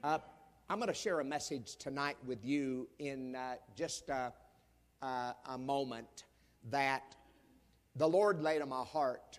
I'm going to share a message tonight with you in just a moment that the Lord laid on my heart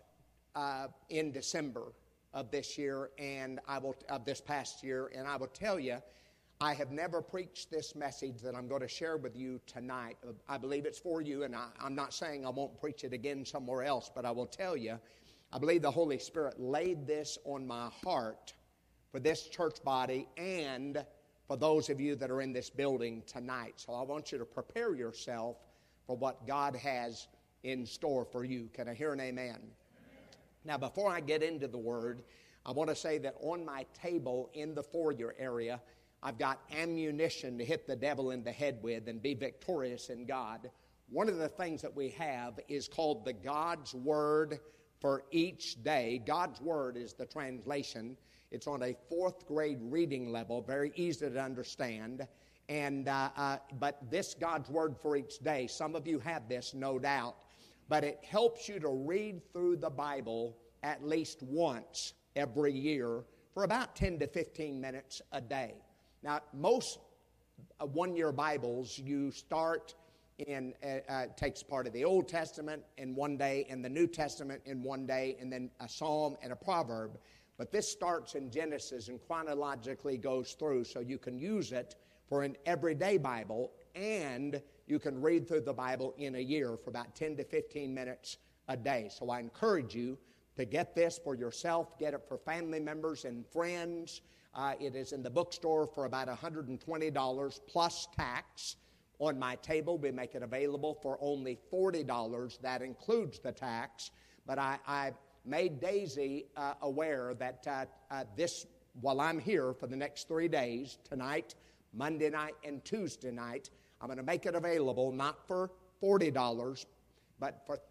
in December of this year, and of this past year, and I will tell you, I have never preached this message that I'm going to share with you tonight. I believe it's for you, and I'm not saying I won't preach it again somewhere else, but I will tell you, I believe the Holy Spirit laid this on my heart for this church body and for those of you that are in this building tonight. So I want you to prepare yourself for what God has in store for you. Can I hear an amen? Amen. Now, before I get into the Word, I want to say that on my table in the foyer area, I've got ammunition to hit the devil in the head with and be victorious in God. One of the things that we have is called the God's Word for each day. God's Word is the translation. It's on a 4th grade reading level, very easy to understand. And but this God's Word for each day, some of you have this, no doubt, but it helps you to read through the Bible at least once every year for about 10 to 15 minutes a day. Now, most one-year Bibles, you start in, takes part of the Old Testament in one day, and the New Testament in one day, and then a Psalm and a Proverb. But this starts in Genesis and chronologically goes through, so you can use it for an everyday Bible, and you can read through the Bible in a year for about 10 to 15 minutes a day. So I encourage you to get this for yourself, get it for family members and friends. It is in the bookstore for about $120 plus tax. On my table, we make it available for only $40. That includes the tax. But I made Daisy aware that while I'm here for the next 3 days, tonight, Monday night, and Tuesday night, I'm going to make it available not for $40, but for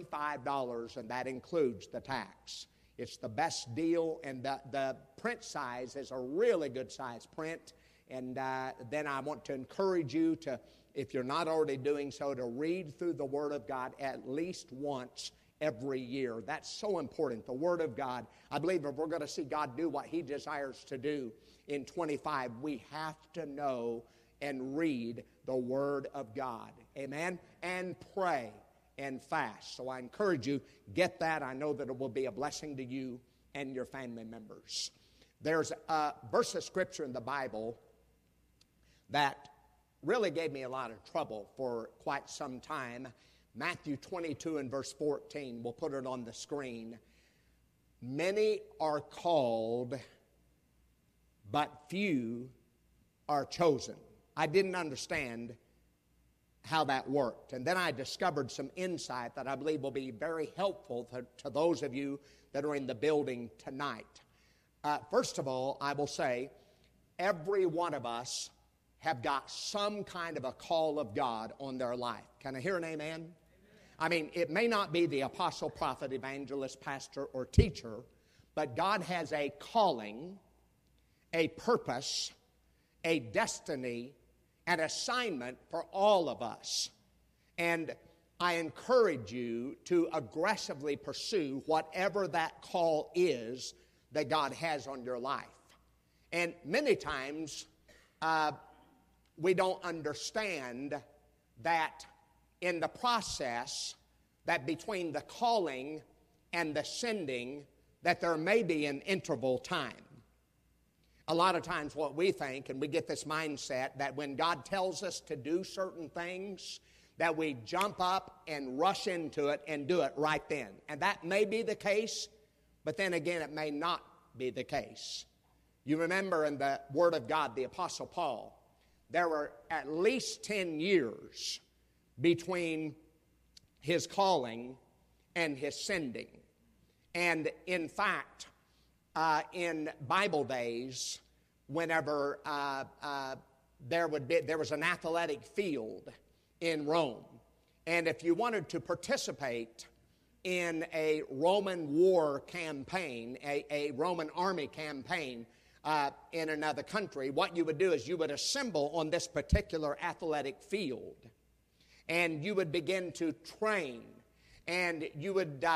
$35, and that includes the tax. It's the best deal, and the print size is a really good size print. And then I want to encourage you to, if you're not already doing so, to read through the Word of God at least once every year. That's so important. The Word of God. I believe if we're going to see God do what He desires to do in 25, we have to know and read the Word of God. Amen? And pray and fast. So I encourage you, get that. I know that it will be a blessing to you and your family members. There's a verse of Scripture in the Bible that really gave me a lot of trouble for quite some time. Matthew 22 and verse 14. We'll put it on the screen. Many are called, but few are chosen. I didn't understand how that worked. And then I discovered some insight that I believe will be very helpful to those of you that are in the building tonight. First of all, I will say, every one of us have got some kind of a call of God on their life. Can I hear an amen? Amen. I mean, it may not be the apostle, prophet, evangelist, pastor, or teacher, but God has a calling, a purpose, a destiny, an assignment for all of us. And I encourage you to aggressively pursue whatever that call is that God has on your life. And many times, we don't understand that in the process, that between the calling and the sending, that there may be an interval time. A lot of times what we think, and we get this mindset, that when God tells us to do certain things, that we jump up and rush into it and do it right then. And that may be the case, but then again, it may not be the case. You remember in the Word of God, the Apostle Paul, there were at least 10 years between his calling and his sending. And in fact, in Bible days, whenever there was an athletic field in Rome, and if you wanted to participate in a Roman war campaign, a Roman army campaign in another country, what you would do is you would assemble on this particular athletic field, and you would begin to train, and you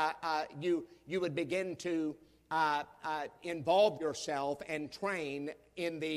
would begin to involve yourself and train in the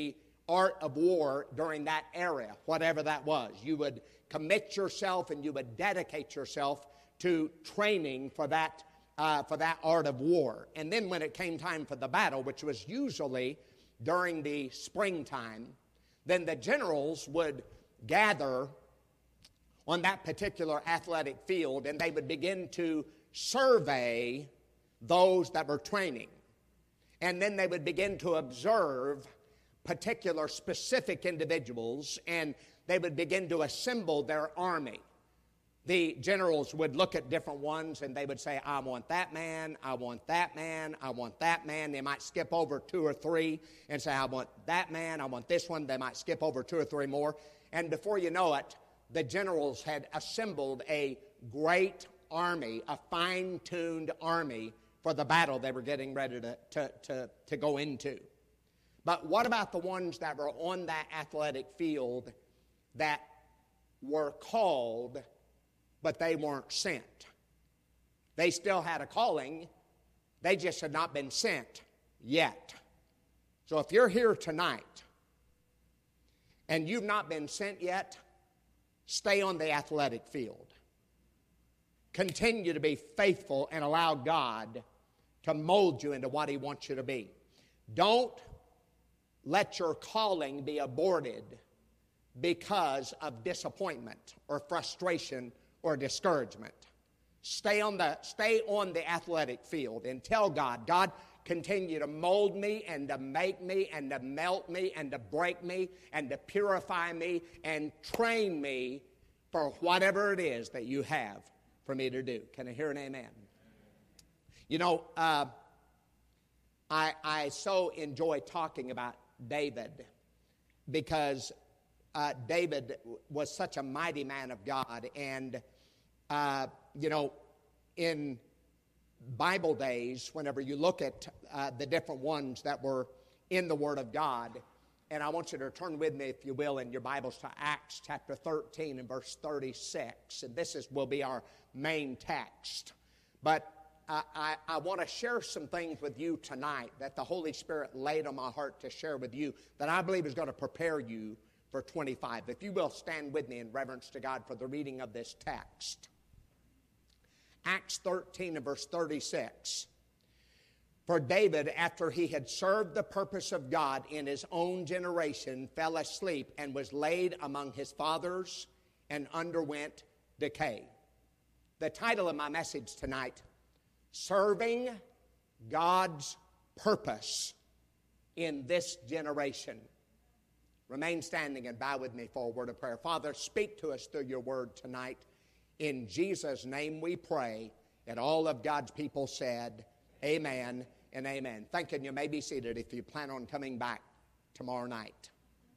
art of war during that era, whatever that was. You would commit yourself and you would dedicate yourself to training for that art of war. And then when it came time for the battle, which was usually during the springtime, then the generals would gather on that particular athletic field and they would begin to survey those that were training. And then they would begin to observe particular specific individuals and they would begin to assemble their army. The generals would look at different ones and they would say, I want that man, I want that man, I want that man. They might skip over 2 or 3 and say, I want that man, I want this one. They might skip over 2 or 3 more. And before you know it, the generals had assembled a great army, a fine-tuned army for the battle they were getting ready to go into. But what about the ones that were on that athletic field that were called, but they weren't sent? They still had a calling. They just had not been sent yet. So if you're here tonight and you've not been sent yet, stay on the athletic field. Continue to be faithful and allow God to mold you into what He wants you to be. Don't let your calling be aborted because of disappointment or frustration or discouragement. Stay on the athletic field and tell God, God, continue to mold me and to make me and to melt me and to break me and to purify me and train me for whatever it is that you have for me to do. Can I hear an amen? You know, I so enjoy talking about David because David was such a mighty man of God. And, you know, in Bible days, whenever you look at the different ones that were in the Word of God, and I want you to turn with me, if you will, in your Bibles to Acts chapter 13 and verse 36. And this will be our main text. But I want to share some things with you tonight that the Holy Spirit laid on my heart to share with you that I believe is going to prepare you for 25. If you will, stand with me in reverence to God for the reading of this text. Acts 13 and verse 36. For David, after he had served the purpose of God in his own generation, fell asleep and was laid among his fathers and underwent decay. The title of my message tonight, Serving God's Purpose in This Generation. Remain standing and bow with me for a word of prayer. Father, speak to us through your word tonight. In Jesus' name we pray. And all of God's people said, amen and amen. Thank you. And you may be seated if you plan on coming back tomorrow night.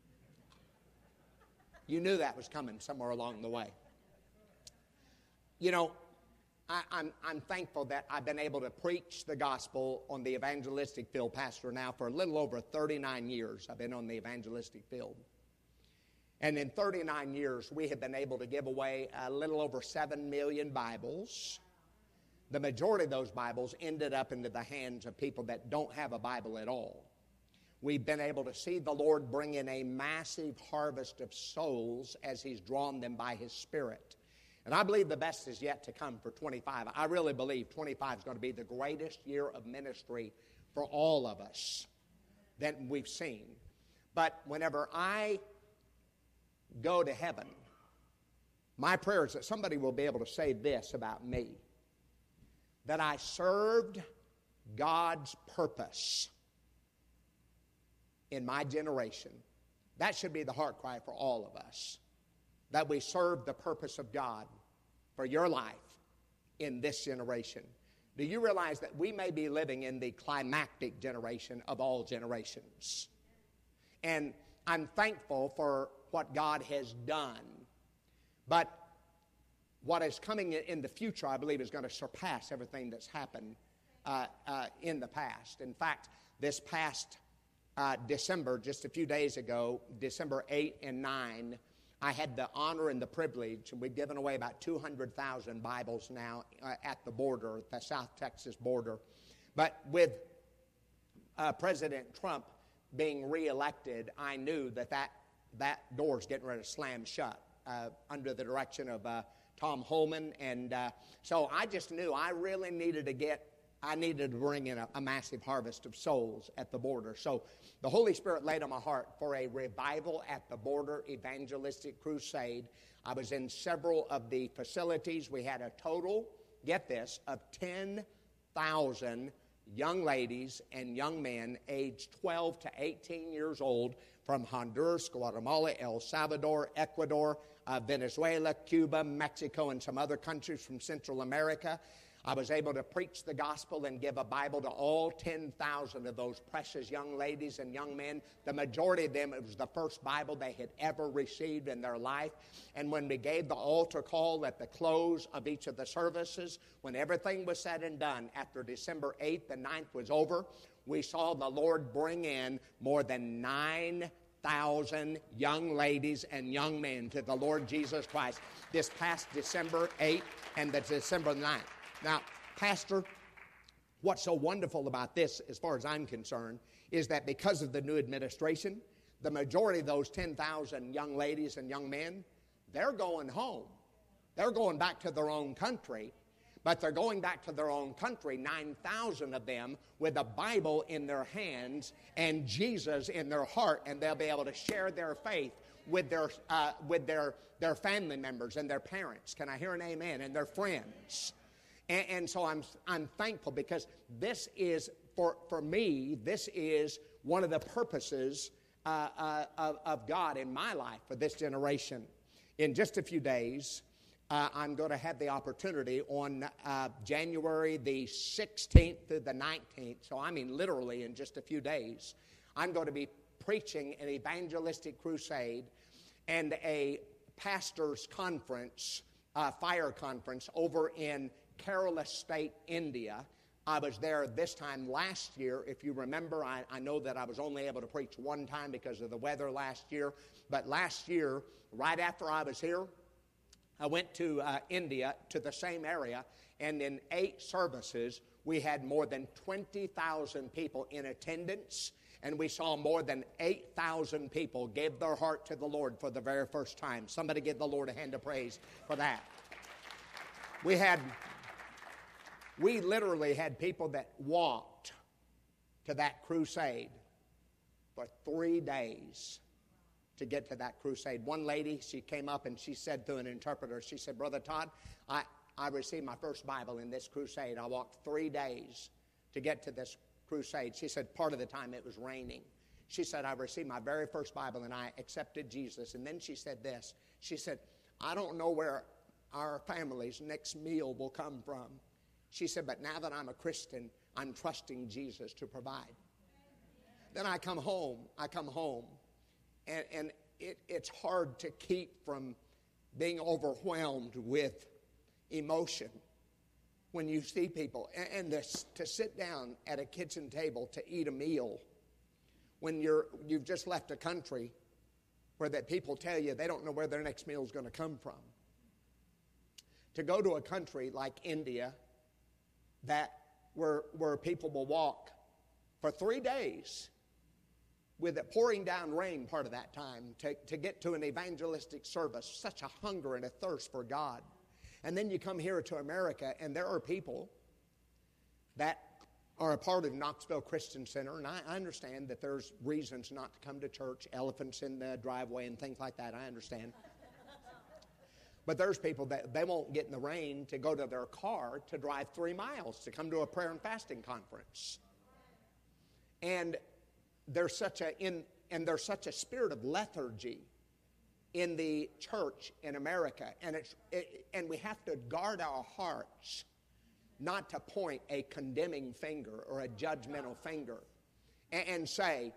You knew that was coming somewhere along the way. You know, I'm thankful that I've been able to preach the gospel on the evangelistic field, Pastor, now for a little over 39 years. I've been on the evangelistic field. And in 39 years, we have been able to give away a little over 7 million Bibles. The majority of those Bibles ended up into the hands of people that don't have a Bible at all. We've been able to see the Lord bring in a massive harvest of souls as He's drawn them by His Spirit. And I believe the best is yet to come for 25. I really believe 25 is going to be the greatest year of ministry for all of us that we've seen. But whenever I go to heaven, my prayer is that somebody will be able to say this about me, that I served God's purpose in my generation. That should be the heart cry for all of us, that we serve the purpose of God for your life in this generation. Do you realize that we may be living in the climactic generation of all generations? And I'm thankful for what God has done. But what is coming in the future, I believe, is going to surpass everything that's happened in the past. In fact, this past December, just a few days ago, December 8 and 9, I had the honor and the privilege, and we've given away about 200,000 Bibles now at the border, the South Texas border. But with President Trump being reelected, I knew that door's getting ready to slam shut under the direction of Tom Holman. And so I just knew I really needed to bring in a massive harvest of souls at the border. So the Holy Spirit laid on my heart for a revival at the border evangelistic crusade. I was in several of the facilities. We had a total, get this, of 10,000 young ladies and young men aged 12 to 18 years old from Honduras, Guatemala, El Salvador, Ecuador, Venezuela, Cuba, Mexico, and some other countries from Central America. I was able to preach the gospel and give a Bible to all 10,000 of those precious young ladies and young men. The majority of them, it was the first Bible they had ever received in their life. And when we gave the altar call at the close of each of the services, when everything was said and done, after December 8th and 9th was over, we saw the Lord bring in more than 9,000 young ladies and young men to the Lord Jesus Christ this past December 8th and the December 9th. Now, Pastor, what's so wonderful about this, as far as I'm concerned, is that because of the new administration, the majority of those 10,000 young ladies and young men, they're going home. They're going back to their own country, but they're going back to their own country, 9,000 of them, with a Bible in their hands and Jesus in their heart, and they'll be able to share their faith with their family members and their parents. Can I hear an amen? And their friends. And so I'm thankful, because this is, for me, this is one of the purposes of God in my life for this generation. In just a few days, I'm going to have the opportunity on January the 16th through the 19th, so I mean literally in just a few days, I'm going to be preaching an evangelistic crusade and a pastor's conference, fire conference over in Kerala State, India. I was there this time last year. If you remember, I know that I was only able to preach one time because of the weather last year. But last year, right after I was here, I went to India, to the same area, and in 8 services, we had more than 20,000 people in attendance, and we saw more than 8,000 people give their heart to the Lord for the very first time. Somebody give the Lord a hand of praise for that. We literally had people that walked to that crusade for 3 days to get to that crusade. One lady, she came up and she said to an interpreter, she said, "Brother Todd, I received my first Bible in this crusade. I walked 3 days to get to this crusade." She said part of the time it was raining. She said, "I received my very first Bible and I accepted Jesus." And then she said this. She said, "I don't know where our family's next meal will come from." She said, "But now that I'm a Christian, I'm trusting Jesus to provide." Then I come home, and it's hard to keep from being overwhelmed with emotion when you see people. And to sit down at a kitchen table to eat a meal when you've just left a country where that people tell you they don't know where their next meal is going to come from. To go to a country like India, where people will walk for 3 days with it pouring down rain part of that time to get to an evangelistic service, such a hunger and a thirst for God. And then you come here to America, and there are people that are a part of Knoxville Christian Center, and I understand that there's reasons not to come to church, elephants in the driveway and things like that, I understand. But there's people that they won't get in the rain to go to their car to drive 3 miles to come to a prayer and fasting conference. And there's such a spirit of lethargy in the church in America, and we have to guard our hearts not to point a condemning finger or a judgmental finger and say,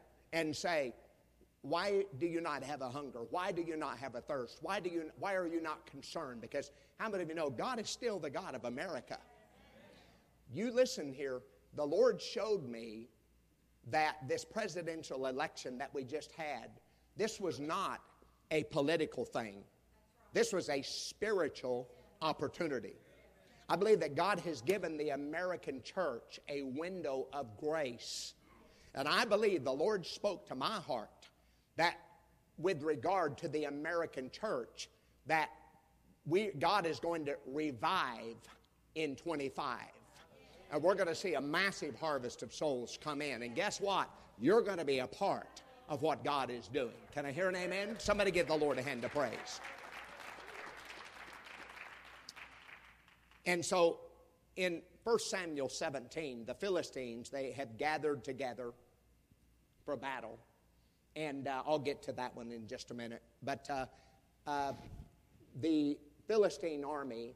"Why do you not have a hunger? Why do you not have a thirst? Why are you not concerned?" Because how many of you know God is still the God of America? You listen here. The Lord showed me that this presidential election that we just had, this was not a political thing. This was a spiritual opportunity. I believe that God has given the American church a window of grace. And I believe the Lord spoke to my heart that with regard to the American church, that God is going to revive in 25. And we're going to see a massive harvest of souls come in. And guess what? You're going to be a part of what God is doing. Can I hear an amen? Somebody give the Lord a hand of praise. And so in 1 Samuel 17, the Philistines, they had gathered together for battle. And I'll get to that one in just a minute. But the Philistine army,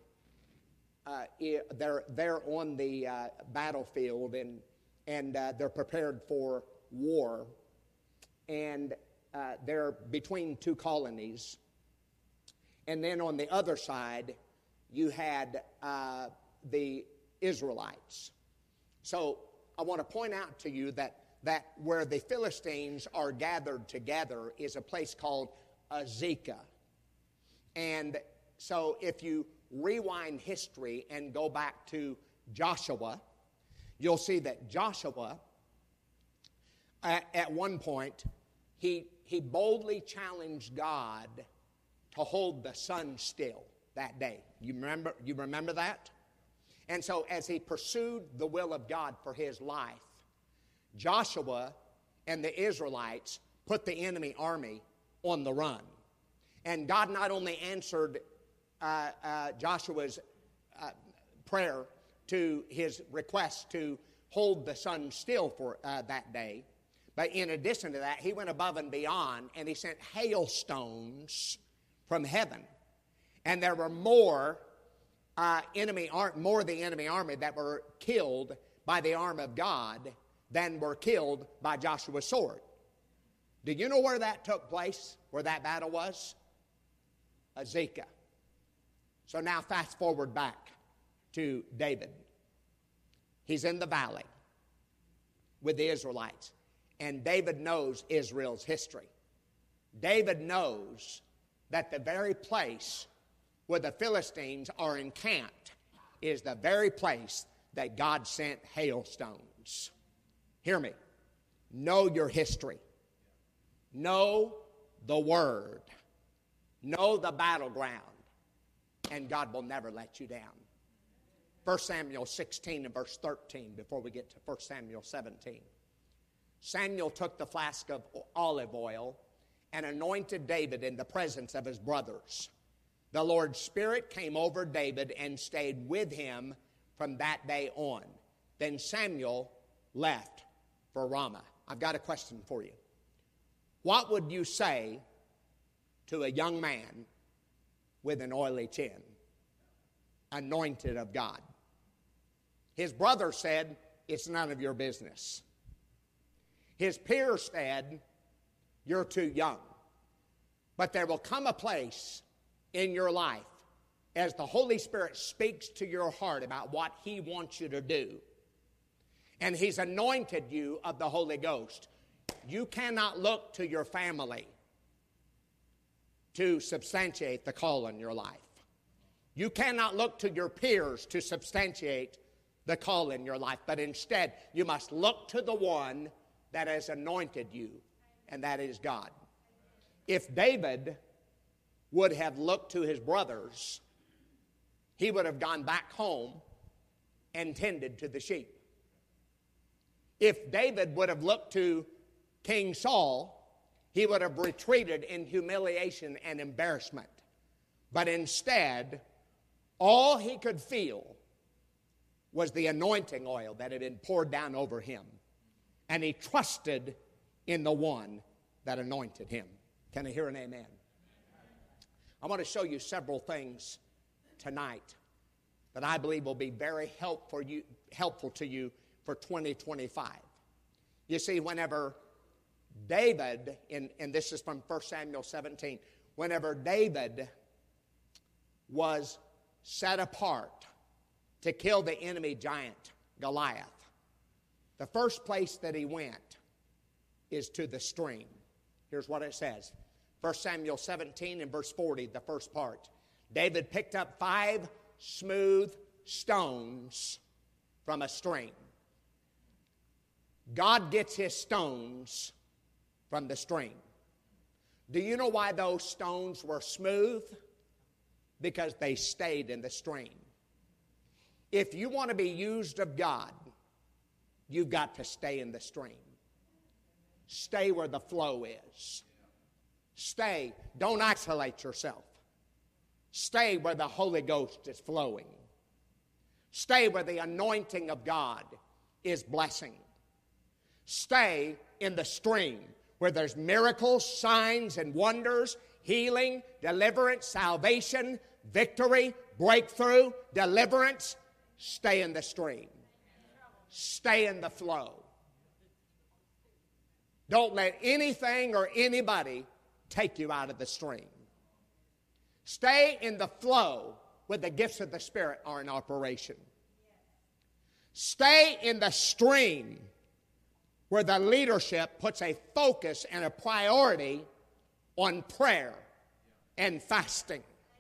they're on the battlefield, and they're prepared for war. And they're between two colonies. And then on the other side, you had the Israelites. So I want to point out to you that where the Philistines are gathered together is a place called Azekah. And so if you rewind history and go back to Joshua, you'll see that Joshua, at one point, he boldly challenged God to hold the sun still that day. You remember that? And so as he pursued the will of God for his life, Joshua and the Israelites put the enemy army on the run. And God not only answered Joshua's prayer to his request to hold the sun still for that day, but in addition to that, he went above and beyond, and he sent hailstones from heaven. And there were more of the enemy army that were killed by the arm of God than were killed by Joshua's sword. Do you know where that took place, where that battle was? Azekah. So now fast forward back to David. He's in the valley with the Israelites. And David knows Israel's history. David knows that the very place where the Philistines are encamped is the very place that God sent hailstones. Hear me. Know your history. Know the Word. Know the battleground. And God will never let you down. 1 Samuel 16 and verse 13 before we get to 1 Samuel 17. Samuel took the flask of olive oil and anointed David in the presence of his brothers. The Lord's Spirit came over David and stayed with him from that day on. Then Samuel left for Ramah. I've got a question for you. What would you say to a young man with an oily chin, anointed of God? His brother said, "It's none of your business." His peers said, "You're too young." But there will come a place in your life as the Holy Spirit speaks to your heart about what He wants you to do, and He's anointed you of the Holy Ghost. You cannot look to your family to substantiate the call in your life. You cannot look to your peers to substantiate the call in your life, but instead you must look to the one that has anointed you, and that is God. If David would have looked to his brothers, he would have gone back home and tended to the sheep. If David would have looked to King Saul, he would have retreated in humiliation and embarrassment. But instead, all he could feel was the anointing oil that had been poured down over him. And he trusted in the one that anointed him. Can I hear an amen? I want to show you several things tonight that I believe will be very helpful to you for 2025. You see, whenever David, and this is from 1 Samuel 17, whenever David was set apart to kill the enemy giant, Goliath, the first place that he went is to the stream. Here's what it says. 1 Samuel 17 and verse 40, the first part. David picked up 5 smooth stones from a stream. God gets his stones from the stream. Do you know why those stones were smooth? Because they stayed in the stream. If you want to be used of God, you've got to stay in the stream. Stay where the flow is. Stay. Don't isolate yourself. Stay where the Holy Ghost is flowing. Stay where the anointing of God is blessing. Stay in the stream where there's miracles, signs, and wonders, healing, deliverance, salvation, victory, breakthrough, deliverance. Stay in the stream. Stay in the flow. Don't let anything or anybody take you out of the stream. Stay in the flow where the gifts of the Spirit are in operation. Stay in the stream where the leadership puts a focus and a priority on prayer and fasting.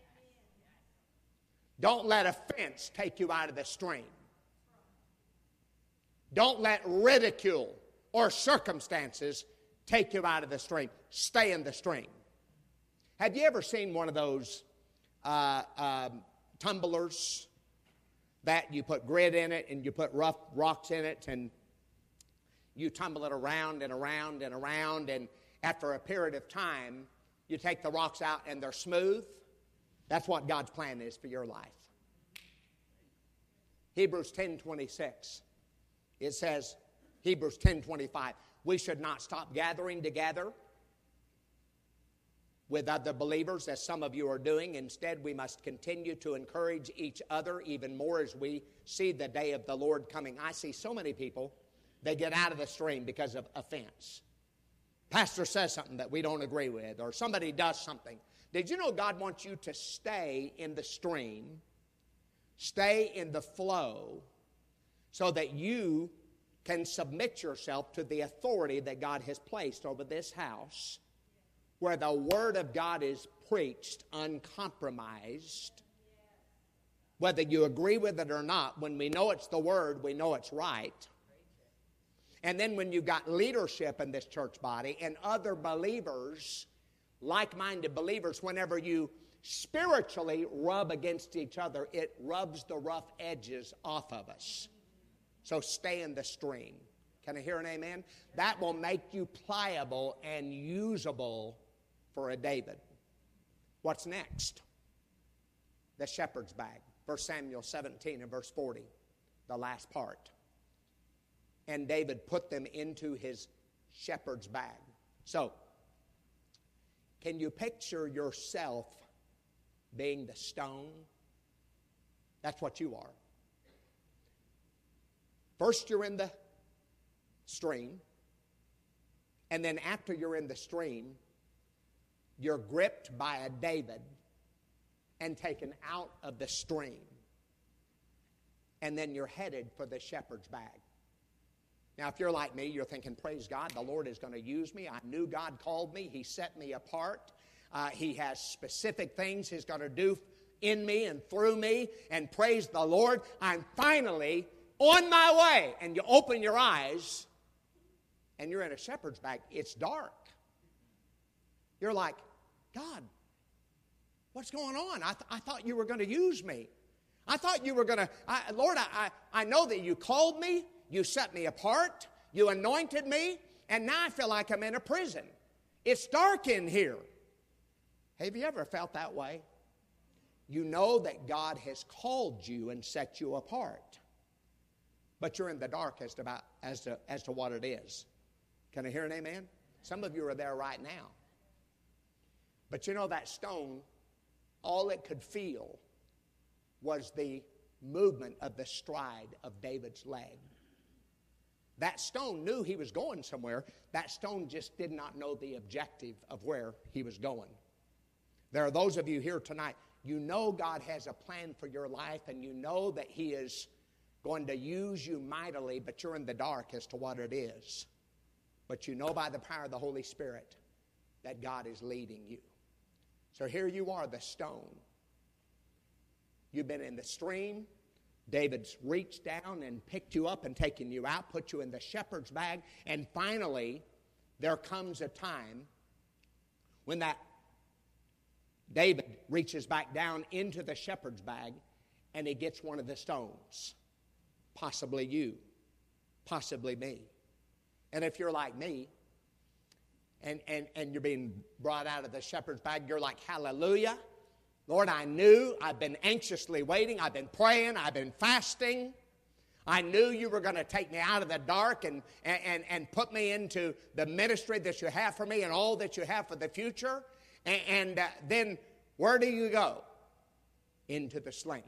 Don't let offense take you out of the stream. Don't let ridicule or circumstances take you out of the stream. Stay in the stream. Have you ever seen one of those tumblers that you put grit in it and you put rough rocks in it and you tumble it around and around and around, and after a period of time, you take the rocks out and they're smooth? That's what God's plan is for your life. Hebrews 10:26. It says, Hebrews 10:25, we should not stop gathering together with other believers, as some of you are doing. Instead, we must continue to encourage each other even more as we see the day of the Lord coming. I see so many people, they get out of the stream because of offense. Pastor says something that we don't agree with, or somebody does something. Did you know God wants you to stay in the stream, stay in the flow, so that you can submit yourself to the authority that God has placed over this house, where the Word of God is preached uncompromised. Whether you agree with it or not, when we know it's the Word, we know it's right. And then when you've got leadership in this church body and other believers, like-minded believers, whenever you spiritually rub against each other, it rubs the rough edges off of us. So stay in the stream. Can I hear an amen? That will make you pliable and usable for a David. What's next? The shepherd's bag. 1 Samuel 17 and verse 40, the last part. And David put them into his shepherd's bag. So, can you picture yourself being the stone? That's what you are. First, you're in the stream. And then after you're in the stream, you're gripped by a David and taken out of the stream. And then you're headed for the shepherd's bag. Now, if you're like me, you're thinking, praise God, the Lord is going to use me. I knew God called me. He set me apart. He has specific things He's going to do in me and through me. And praise the Lord, I'm finally on my way. And you open your eyes, and you're in a shepherd's bag. It's dark. You're like, God, what's going on? I thought you were going to use me. I thought you were going to, Lord, I know that you called me. You set me apart. You anointed me. And now I feel like I'm in a prison. It's dark in here. Have you ever felt that way? You know that God has called you and set you apart. But you're in the dark as to what it is. Can I hear an amen? Some of you are there right now. But you know that stone, all it could feel was the movement of the stride of David's leg. That stone knew he was going somewhere. That stone just did not know the objective of where he was going. There are those of you here tonight, you know God has a plan for your life, and you know that He is going to use you mightily, but you're in the dark as to what it is. But you know by the power of the Holy Spirit that God is leading you. So here you are, the stone. You've been in the stream. David's reached down and picked you up and taken you out, put you in the shepherd's bag, and finally there comes a time when that David reaches back down into the shepherd's bag and he gets one of the stones. Possibly you, possibly me. And if you're like me, and you're being brought out of the shepherd's bag, you're like, hallelujah. Lord, I knew, I've been anxiously waiting, I've been praying, I've been fasting. I knew you were going to take me out of the dark and put me into the ministry that you have for me and all that you have for the future. And then where do you go? Into the sling.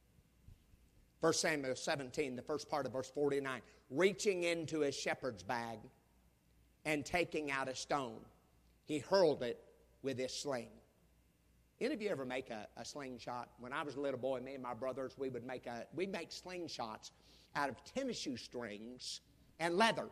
1 Samuel 17, the first part of verse 49. Reaching into his shepherd's bag and taking out a stone, he hurled it with his sling. Any of you ever make a slingshot? When I was a little boy, me and my brothers, we'd make slingshots out of tennis shoe strings and leather.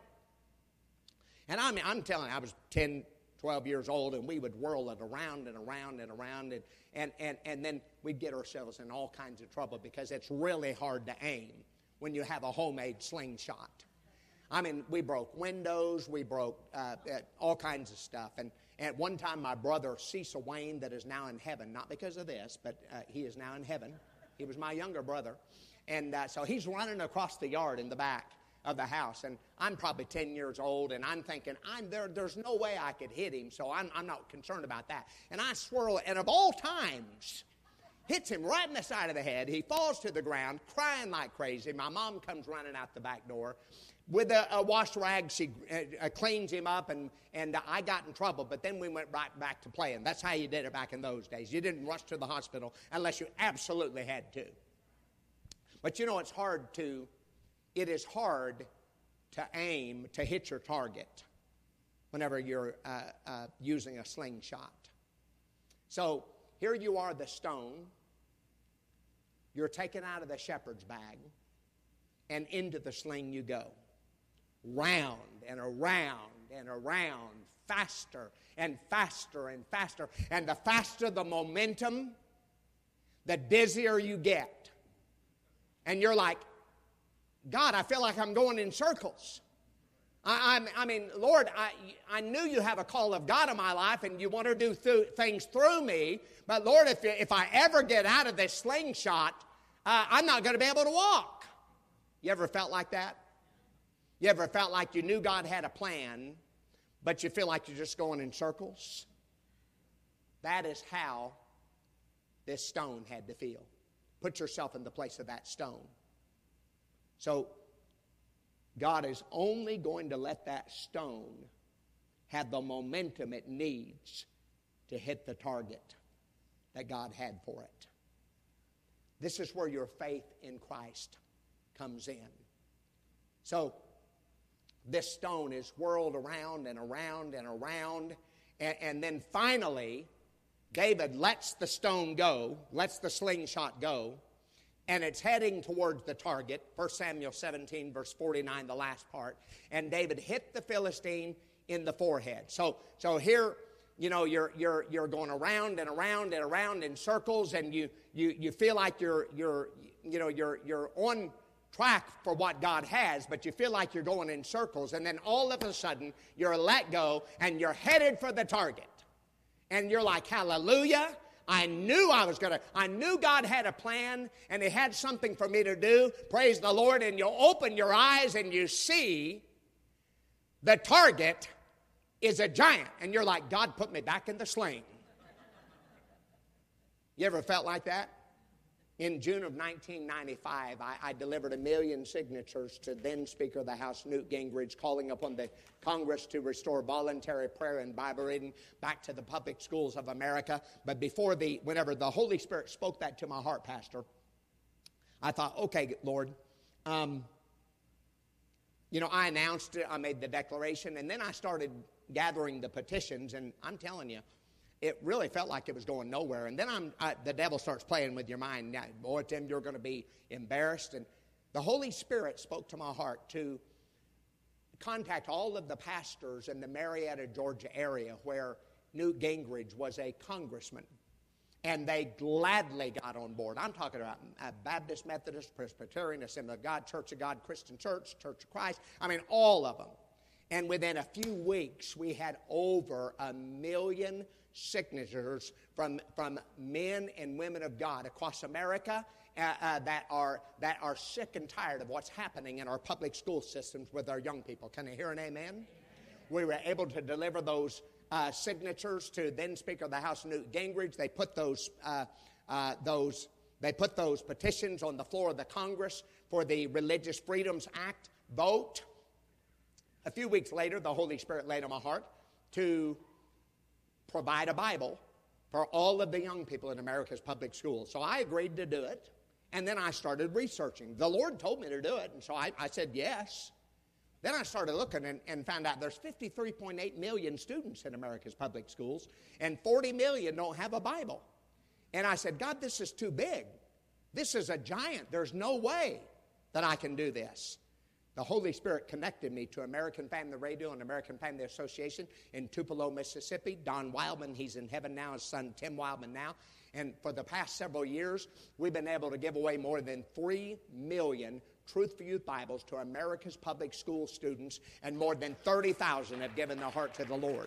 And I'm telling you, I was 10, 12 years old, and we would whirl it around and around and around, and then we'd get ourselves in all kinds of trouble because it's really hard to aim when you have a homemade slingshot. I mean, we broke windows, we broke all kinds of stuff. And at one time, my brother, Cecil Wayne, that is now in heaven, not because of this, but he is now in heaven. He was my younger brother. And so he's running across the yard in the back of the house. And I'm probably 10 years old, and I'm thinking, there's no way I could hit him, so I'm not concerned about that. And I swirl, and of all times, hits him right in the side of the head. He falls to the ground, crying like crazy. My mom comes running out the back door. With a wash rag, she cleans him up, and I got in trouble. But then we went right back to playing. That's how you did it back in those days. You didn't rush to the hospital unless you absolutely had to. But you know, it is hard to aim to hit your target whenever you're using a slingshot. So here you are, the stone. You're taken out of the shepherd's bag, and into the sling you go. Round and around and around, faster and faster and faster. And the faster the momentum, the dizzier you get. And you're like, God, I feel like I'm going in circles. I mean, Lord, I knew you have a call of God in my life and you want to do things through me. But Lord, if I ever get out of this slingshot, I'm not going to be able to walk. You ever felt like that? You ever felt like you knew God had a plan, but you feel like you're just going in circles? That is how this stone had to feel. Put yourself in the place of that stone. So God is only going to let that stone have the momentum it needs to hit the target that God had for it. This is where your faith in Christ comes in. So this stone is whirled around and around and around, and then finally David lets the stone go, lets the slingshot go, and it's heading towards the target. 1 Samuel 17, verse 49, the last part. And David hit the Philistine in the forehead. So here, you know, you're going around and around and around in circles, and you feel like you're on track for what God has, but you feel like you're going in circles, and then all of a sudden you're let go and you're headed for the target. And you're like, hallelujah, I knew God had a plan and He had something for me to do. Praise the Lord. And you open your eyes and you see the target is a giant. And you're like, God put me back in the sling. You ever felt like that? In June of 1995, I delivered 1 million signatures to then Speaker of the House, Newt Gingrich, calling upon the Congress to restore voluntary prayer and Bible reading back to the public schools of America. But whenever the Holy Spirit spoke that to my heart, Pastor, I thought, okay, Lord, I announced it, I made the declaration, and then I started gathering the petitions, and I'm telling you, it really felt like it was going nowhere. And then the devil starts playing with your mind. Now, boy, Tim, you're going to be embarrassed. And the Holy Spirit spoke to my heart to contact all of the pastors in the Marietta, Georgia area where Newt Gingrich was a congressman. And they gladly got on board. I'm talking about Baptist, Methodist, Presbyterian, Assembly of God, Church of God, Christian Church, Church of Christ. I mean, all of them. And within a few weeks, we had over 1 million signatures from men and women of God across America that are sick and tired of what's happening in our public school systems with our young people. Can I hear an amen? We were able to deliver those signatures to then Speaker of the House, Newt Gingrich. They put those petitions on the floor of the Congress for the Religious Freedoms Act vote. A few weeks later, the Holy Spirit laid on my heart to provide a Bible for all of the young people in America's public schools. So I agreed to do it, and then I started researching. The Lord told me to do it, and so I said yes. Then I started looking and found out there's 53.8 million students in America's public schools, and 40 million don't have a Bible. And I said, God, this is too big. This is a giant. There's no way that I can do this. The Holy Spirit connected me to American Family Radio and American Family Association in Tupelo, Mississippi. Don Wildman, he's in heaven now, his son Tim Wildman now. And for the past several years, we've been able to give away more than 3 million Truth for Youth Bibles to America's public school students, and more than 30,000 have given their heart to the Lord.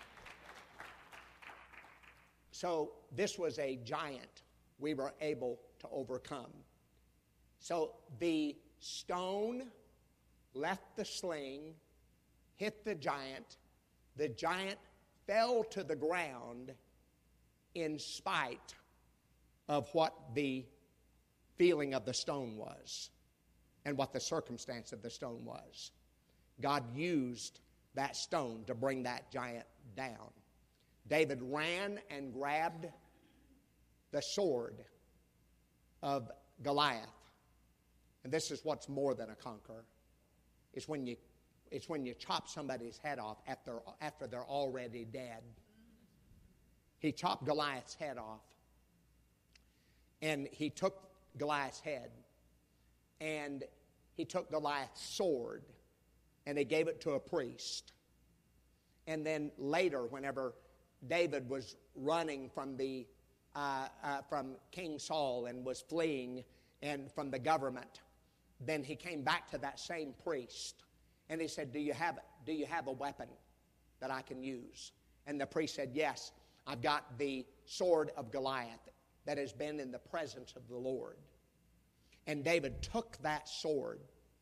So this was a giant we were able to overcome. So the stone left the sling, hit the giant. The giant fell to the ground in spite of what the feeling of the stone was and what the circumstance of the stone was. God used that stone to bring that giant down. David ran and grabbed the sword of Goliath. And this is what's more than a conqueror. It's when you chop somebody's head off after they're already dead. He chopped Goliath's head off. And he took Goliath's head. And he took Goliath's sword. And he gave it to a priest. And then later, whenever David was running from King Saul and was fleeing and from the government, then he came back to that same priest, and he said, do you have a weapon that I can use? And the priest said, yes, I've got the sword of Goliath that has been in the presence of the Lord. And David took that sword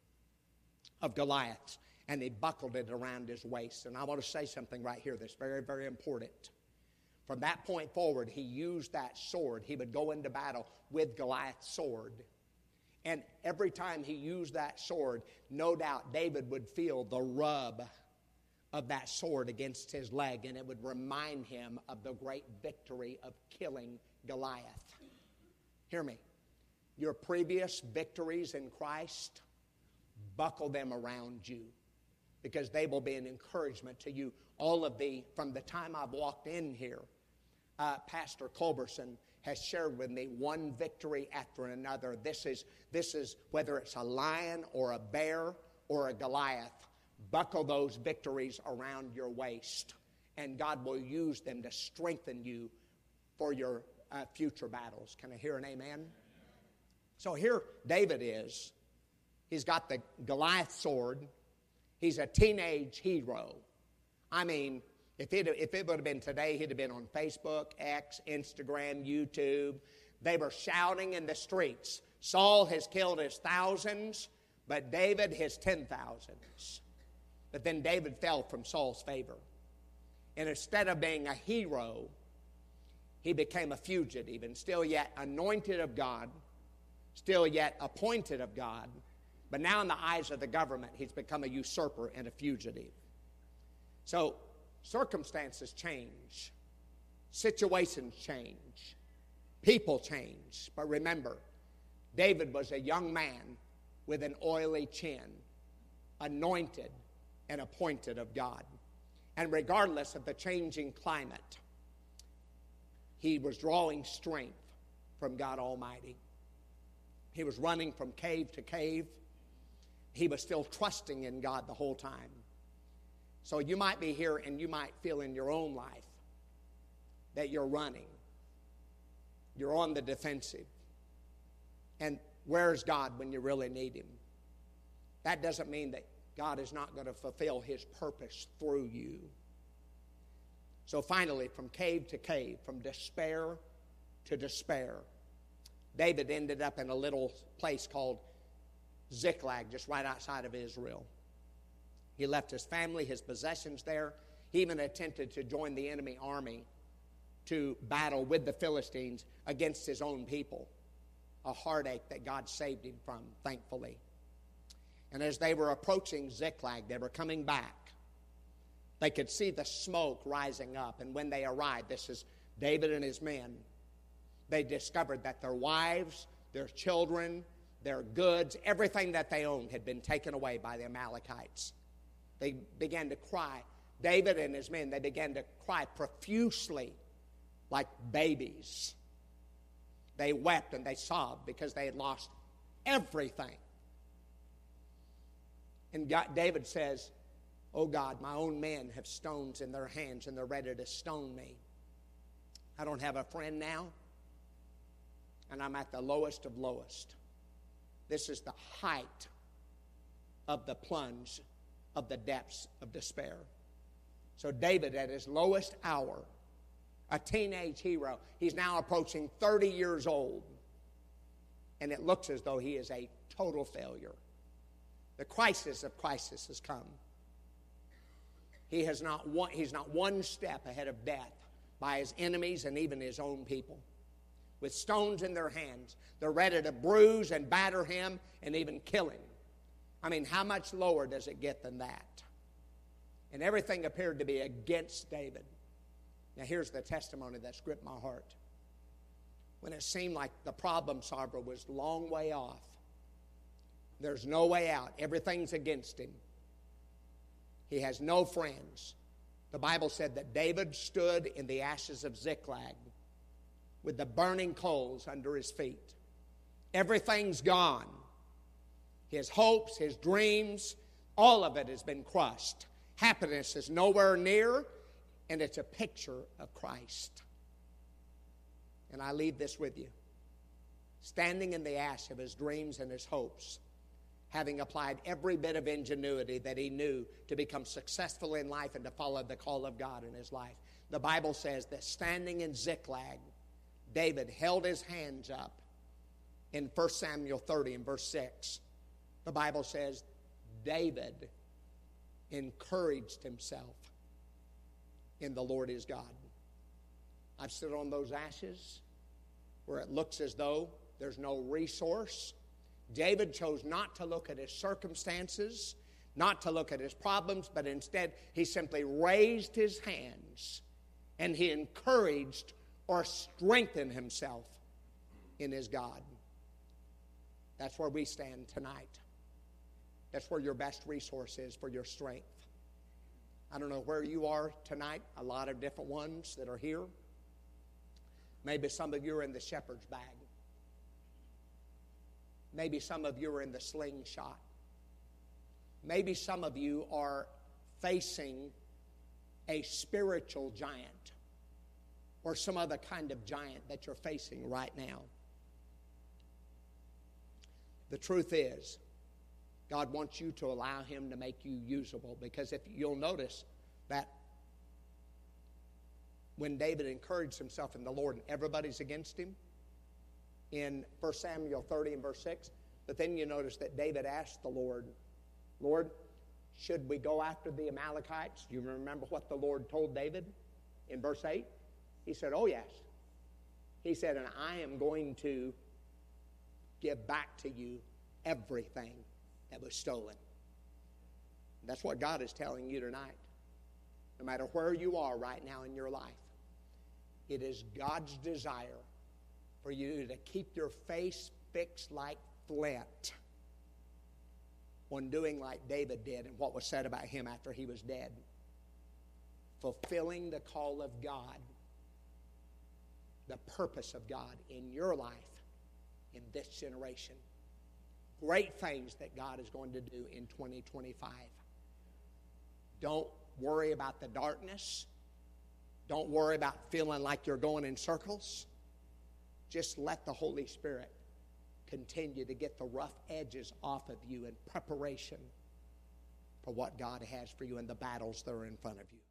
of Goliath's and he buckled it around his waist. And I want to say something right here that's very, very important. From that point forward, he used that sword. He would go into battle with Goliath's sword. And every time he used that sword, no doubt David would feel the rub of that sword against his leg, and it would remind him of the great victory of killing Goliath. Hear me. Your previous victories in Christ, buckle them around you, because they will be an encouragement to you. From the time I've walked in here, Pastor Culberson has shared with me one victory after another. This is whether it's a lion or a bear or a Goliath, buckle those victories around your waist, and God will use them to strengthen you for your future battles. Can I hear an amen? So here David is. He's got the Goliath sword. He's a teenage hero. I mean, if it would have been today, he'd have been on Facebook, X, Instagram, YouTube. They were shouting in the streets, Saul has killed his thousands, but David his 10,000s. But then David fell from Saul's favor. And instead of being a hero, he became a fugitive, and still yet anointed of God, still yet appointed of God. But now in the eyes of the government, he's become a usurper and a fugitive. So circumstances change. Situations change. People change. But remember, David was a young man with an oily chin, anointed and appointed of God. And regardless of the changing climate, he was drawing strength from God Almighty. He was running from cave to cave. He was still trusting in God the whole time. So you might be here and you might feel in your own life that you're running. You're on the defensive. And where's God when you really need him? That doesn't mean that God is not going to fulfill his purpose through you. So finally, from cave to cave, from despair to despair, David ended up in a little place called Ziklag, just right outside of Israel. He left his family, his possessions there. He even attempted to join the enemy army to battle with the Philistines against his own people. A heartache that God saved him from, thankfully. And as they were approaching Ziklag, they were coming back. They could see the smoke rising up. And when they arrived, this is David and his men, they discovered that their wives, their children, their goods, everything that they owned had been taken away by the Amalekites. They began to cry. David and his men, they began to cry profusely like babies. They wept and they sobbed because they had lost everything. And David says, "Oh God, my own men have stones in their hands and they're ready to stone me. I don't have a friend now, and I'm at the lowest of lowest." This is the height of the plunge of the depths of despair. So David, at his lowest hour, a teenage hero, he's now approaching 30 years old, and it looks as though he is a total failure. The crisis of crisis has come. He's not one step ahead of death by his enemies and even his own people. With stones in their hands, they're ready to bruise and batter him and even kill him. I mean, how much lower does it get than that? And everything appeared to be against David. Now here's the testimony that's gripped my heart. When it seemed like the problem solver was a long way off, there's no way out, everything's against him, he has no friends. The Bible said that David stood in the ashes of Ziklag with the burning coals under his feet. Everything's gone. His hopes, his dreams, all of it has been crushed. Happiness is nowhere near, and it's a picture of Christ. And I leave this with you. Standing in the ash of his dreams and his hopes, having applied every bit of ingenuity that he knew to become successful in life and to follow the call of God in his life. The Bible says that standing in Ziklag, David held his hands up in 1 Samuel 30 and verse 6. The Bible says David encouraged himself in the Lord his God. I've stood on those ashes where it looks as though there's no resource. David chose not to look at his circumstances, not to look at his problems, but instead he simply raised his hands and he encouraged or strengthen himself in his God. That's where we stand tonight. That's where your best resource is for your strength. I don't know where you are tonight, a lot of different ones that are here. Maybe some of you are in the shepherd's bag. Maybe some of you are in the slingshot. Maybe some of you are facing a spiritual giant, or some other kind of giant that you're facing right now. The truth is, God wants you to allow him to make you usable, because if you'll notice that when David encouraged himself in the Lord and everybody's against him, in 1 Samuel 30 and verse 6, but then you notice that David asked the Lord, "Lord, should we go after the Amalekites?" Do you remember what the Lord told David in verse 8? He said, "Oh yes." He said, "And I am going to give back to you everything that was stolen." That's what God is telling you tonight. No matter where you are right now in your life, it is God's desire for you to keep your face fixed like flint on doing like David did and what was said about him after he was dead. Fulfilling the call of God, the purpose of God in your life in this generation. Great things that God is going to do in 2025. Don't worry about the darkness. Don't worry about feeling like you're going in circles. just let the Holy Spirit continue to get the rough edges off of you in preparation for what God has for you and the battles that are in front of you.